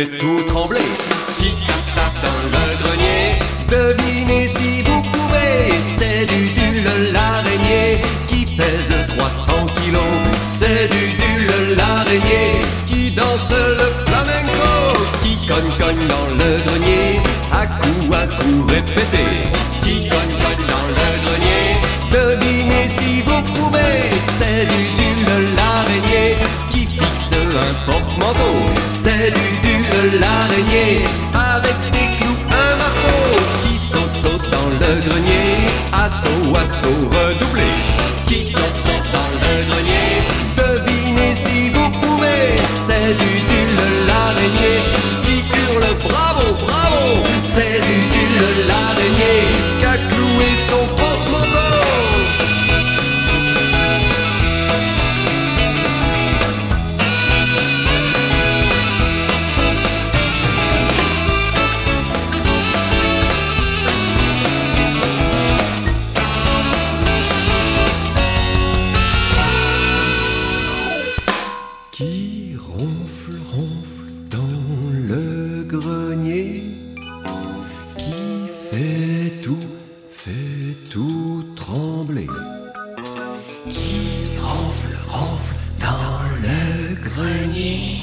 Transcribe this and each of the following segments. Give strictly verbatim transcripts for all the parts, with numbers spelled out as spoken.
fait tout trembler. Qui tape tape dans le grenier? Devinez si vous pouvez. C'est du Dulle l'araignée qui pèse trois cents kilos. C'est du Dulle l'araignée qui danse le flamenco. Qui cogne cogne dans le grenier, à coup à coup répété. Qui cogne cogne dans le grenier? Devinez si vous pouvez. C'est du Dulle l'araignée qui fixe un porte-manteau. C'est du Dulle l'araignée avec des clous, un marteau. Qui saute saute dans le grenier, assaut assaut redoublé. Qui saute saute dans le grenier? Devinez si vous pouvez. C'est du Dulle l'araignée qui hurle bravo bravo. C'est du Dulle l'araignée qui a cloué son porte-manteau. Qui ronfle, ronfle dans le grenier, qui fait tout, fait tout trembler. Qui ronfle, ronfle dans le grenier.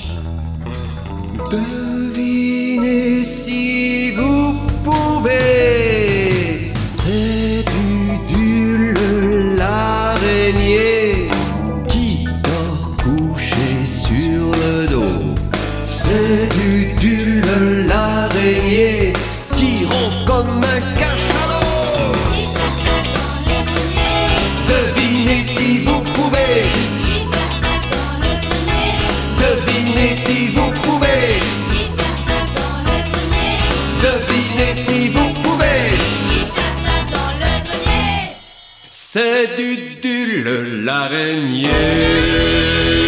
Devinez si vous pouvez. C'est du Dulle l'araignée qui dort couché sur le dos. C'est du Dulle l'araignée qui ronfle comme un cachalot. Qui tape tape dans le grenier? Devinez si vous pouvez. Qui tape tape dans le grenier? Devinez si vous pouvez. Qui tape tape dans le grenier? Devinez si vous pouvez. Qui tape tape dans le grenier? C'est du Dulle l'araignée.